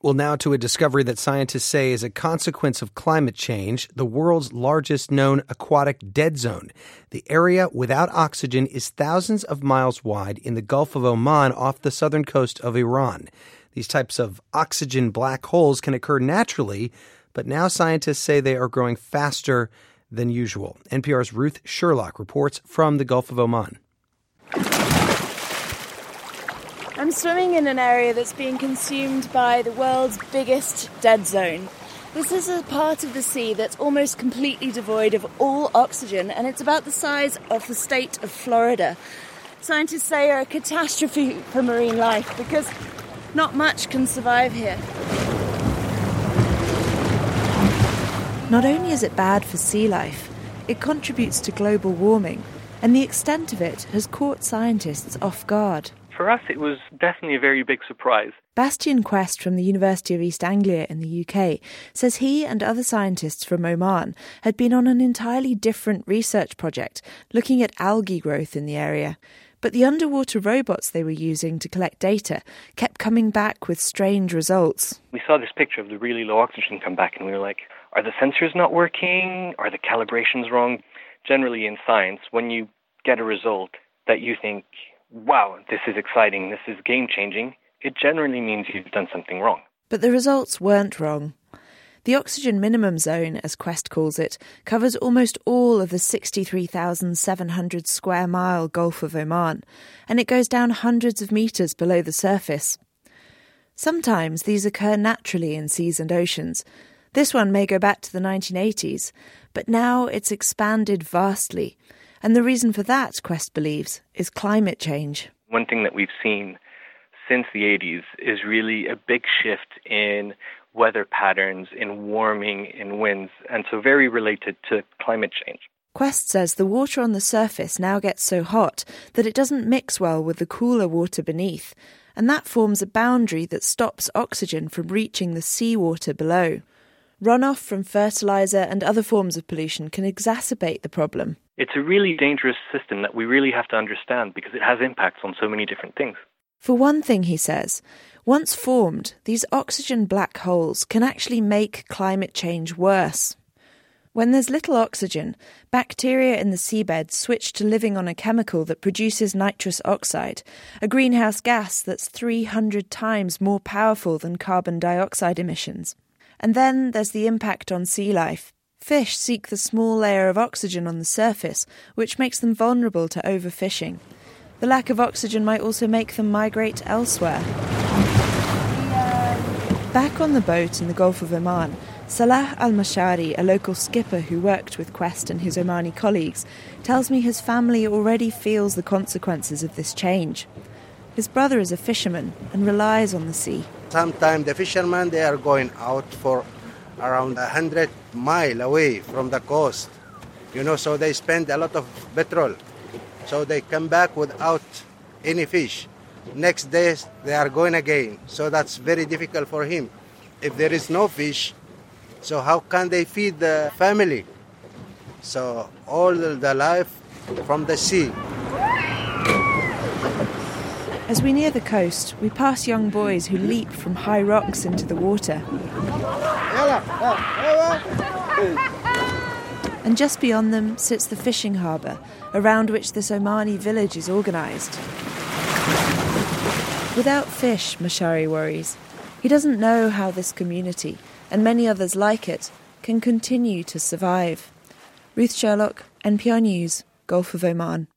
Well, now to a discovery that scientists say is a consequence of climate change, the world's largest known aquatic dead zone. The area without oxygen is thousands of miles wide in the Gulf of Oman off the southern coast of Iran. These types of oxygen black holes can occur naturally, but now scientists say they are growing faster than usual. NPR's Ruth Sherlock reports from the Gulf of Oman. I'm swimming in an area that's being consumed by the world's biggest dead zone. This is a part of the sea that's almost completely devoid of all oxygen, and it's about the size of the state of Florida. Scientists say are a catastrophe for marine life because not much can survive here. Not only is it bad for sea life, it contributes to global warming, and the extent of it has caught scientists off guard. For us, it was definitely a very big surprise. Bastian Quest from the University of East Anglia in the UK says he and other scientists from Oman had been on an entirely different research project looking at algae growth in the area. But the underwater robots they were using to collect data kept coming back with strange results. We saw this picture of the really low oxygen come back and we were like, are the sensors not working? Are the calibrations wrong? Generally in science, when you get a result that you think, wow, this is exciting, this is game-changing, it generally means you've done something wrong. But the results weren't wrong. The oxygen minimum zone, as Quest calls it, covers almost all of the 63,700 square mile Gulf of Oman, and it goes down hundreds of metres below the surface. Sometimes these occur naturally in seas and oceans. This one may go back to the 1980s, but now it's expanded vastly. And the reason for that, Quest believes, is climate change. One thing that we've seen since the 80s is really a big shift in weather patterns, in warming, in winds, and so very related to climate change. Quest says the water on the surface now gets so hot that it doesn't mix well with the cooler water beneath, and that forms a boundary that stops oxygen from reaching the seawater below. Runoff from fertiliser and other forms of pollution can exacerbate the problem. It's a really dangerous system that we really have to understand because it has impacts on so many different things. For one thing, he says, once formed, these oxygen black holes can actually make climate change worse. When there's little oxygen, bacteria in the seabed switch to living on a chemical that produces nitrous oxide, a greenhouse gas that's 300 times more powerful than carbon dioxide emissions. And then there's the impact on sea life. Fish seek the small layer of oxygen on the surface, which makes them vulnerable to overfishing. The lack of oxygen might also make them migrate elsewhere. Back on the boat in the Gulf of Oman, Salah Al-Mashari, a local skipper who worked with Quest and his Omani colleagues, tells me his family already feels the consequences of this change. His brother is a fisherman and relies on the sea. Sometimes the fishermen, they are going out for around 100 miles away from the coast. So they spend a lot of petrol. So they come back without any fish. Next day, they are going again. So that's very difficult for him. If there is no fish, so how can they feed the family? So all the life from the sea. As we near the coast, we pass young boys who leap from high rocks into the water. And just beyond them sits the fishing harbour, around which this Omani village is organised. Without fish, Mashari worries, he doesn't know how this community, and many others like it, can continue to survive. Ruth Sherlock, NPR News, Gulf of Oman.